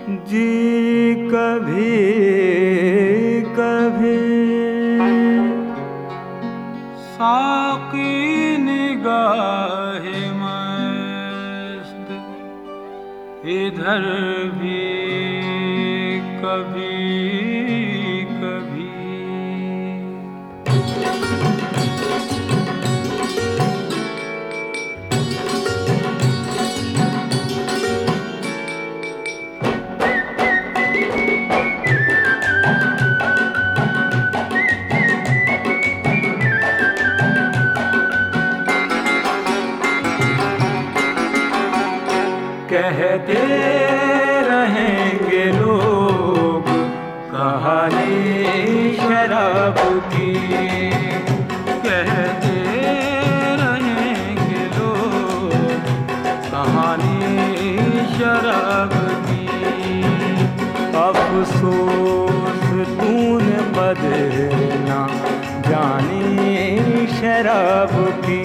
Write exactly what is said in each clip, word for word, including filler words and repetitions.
जी कभी कभी साकी निगाहे मस्त इधर भी कभी कभी। कहते रहेंगे लोग कहानी शराब की, कहते रहेंगे लोग कहानी शराब की। अफसोस तूने कदर ना जानी शराब की।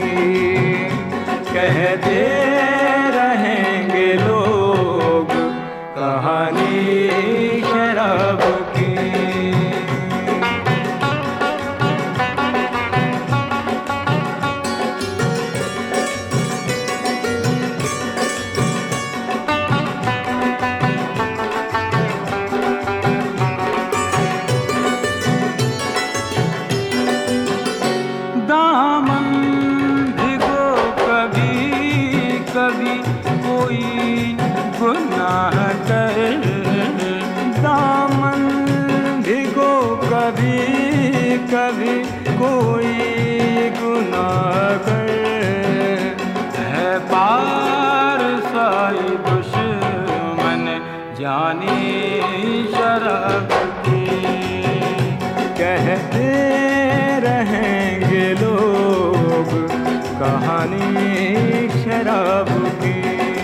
कहते रहेंगे लोग कहानी शराब की। दामन भिगो कभी कभी कोई गुनाह कर, दामन भिगो कभी कभी कोई गुनाह कर। है पार साई दुश्मन जानी शराब की। कहते रहेंगे लोग कहानी शराब की।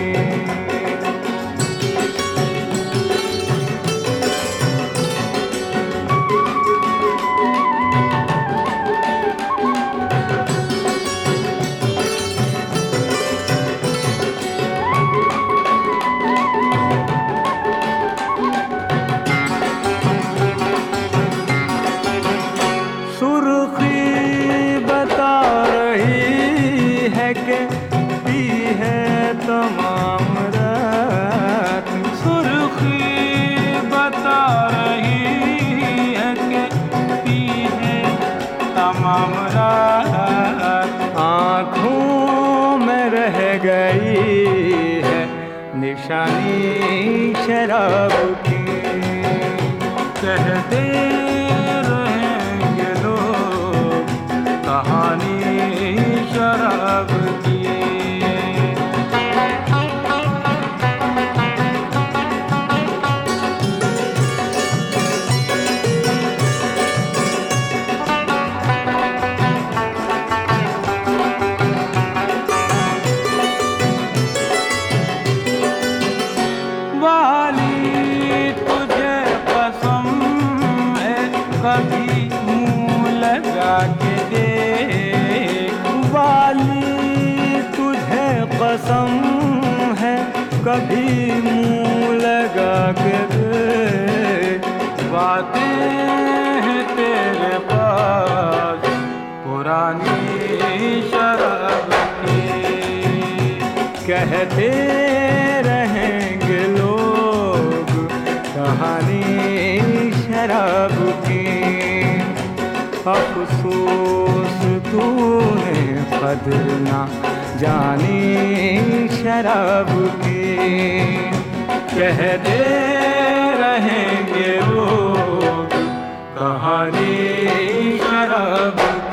सुर्खी बता रही है कि पी है तमाम रात। सुर्खी बता रही है कि पी है तमाम रात। आँखों में रह गई है निशानी शराब की। कहते रहेंगे लोग कहानी शराब की। वाली तुझे कसम है कभी मुँह लगा के देख। वाली तुझे कसम है कभी मुँह लगा के देख। बातें हैं तेरे पास पुरानी शराब की। कहते रहेंगे लोग कहानी शराब की। अफसोस तूने कदर ना जानी शराब की। कहते रहेंगे लोग कहानी शराब